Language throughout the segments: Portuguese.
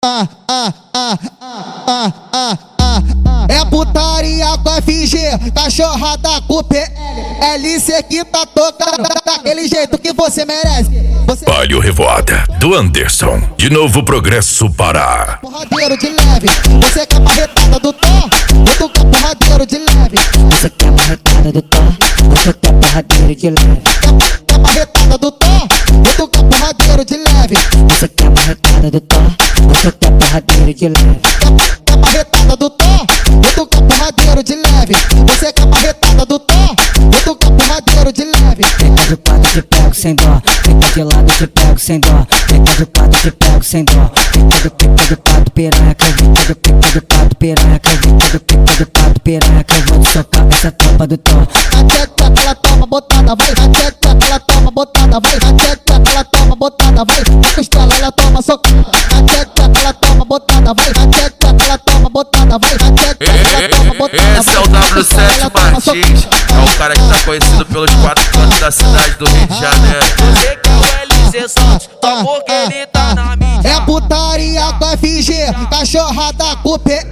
É putaria com FG, cachorrada com PL. LC que tá tocando daquele jeito que você merece. Palio Revoada, do Anderson. De Novo Progresso Pará. Porradeiro de leve, você quer marretada do Thor? Eu quer porradeiro de leve. Você quer marretada do Thor? Você quer porradeiro de leve. Quer marretada do Thor? Eu quer porradeiro de leve. Você quer marretada do Thor? Você quer porradeiro de leve. Quer marretada do Thor? Eu quer porradeiro de leve. Você quer marretada do Thor? Eu quer porradeiro de leve. Fica de quatro, te pego sem dó. Fica de lado, te pego sem dó. Fica de quatro, te pego sem dó. Fica do pato piranha. Fica do pato piranha. Fica do pato piranha. Eu vou te socar essa tropa do Thor. A tcheca que ela toma botada, vai. A tcheca que ela toma botada, vai. A tcheca que ela toma botada, vai. A costela ela toma socada. A tcheca que ela toma botada, vai. A tcheca que ela toma botada, vai. A tcheca que ela toma botada, vai. Esse é o W7 Martins, é o cara que tá conhecido pelos quatro cantos da cidade do Rio de Janeiro. Você que é o LC Santos, só porque ele tá na mídia. É putaria com FG, cachorrada com PL.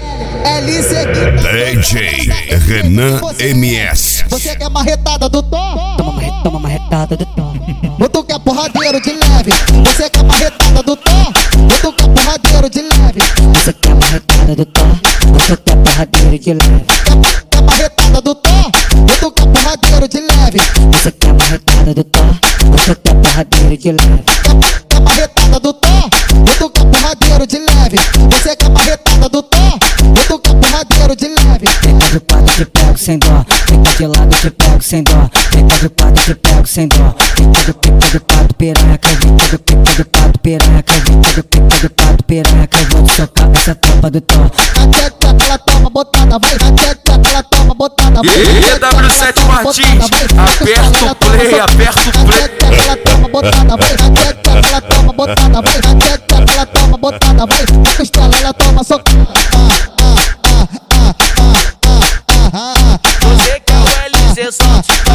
LC que DJ Renan MS. você quer marretada do Thor? Toma marretada do Thor. Tu quer porradeiro de leve. Você quer marretada do Thor? Tu quer porradeiro de leve. Você quer marretada do Thor? Você quer porradeiro de leve. Quer marretada do Thor? Tu quer porradeiro de leve. Você quer marretada do Thor? Você quer porradeiro de leve. Quer marretada do Thor? Tu quer porradeiro de leve. Você quer marretada do Thor? Tu quer porradeiro de leve. Fica de quatro, te pego sem dó. Fica de lado, te pego sem dó. Fica de quatro, te pego sem dó. Fica do pato piranha. Fica do pato piranha. Fica do pato piranha. Eu vou te socar essa tropa do Thor. A tcheca que ela toma botada, vai. A tcheca que ela toma botada, vai. E W7 Martins, aperta o play, aperta o play. A tcheca que ela toma botada, vai. A tcheca que ela toma botada, vai. A tcheca que ela toma botada, vai. A costela ela toma socada. Você que é o LC Santos,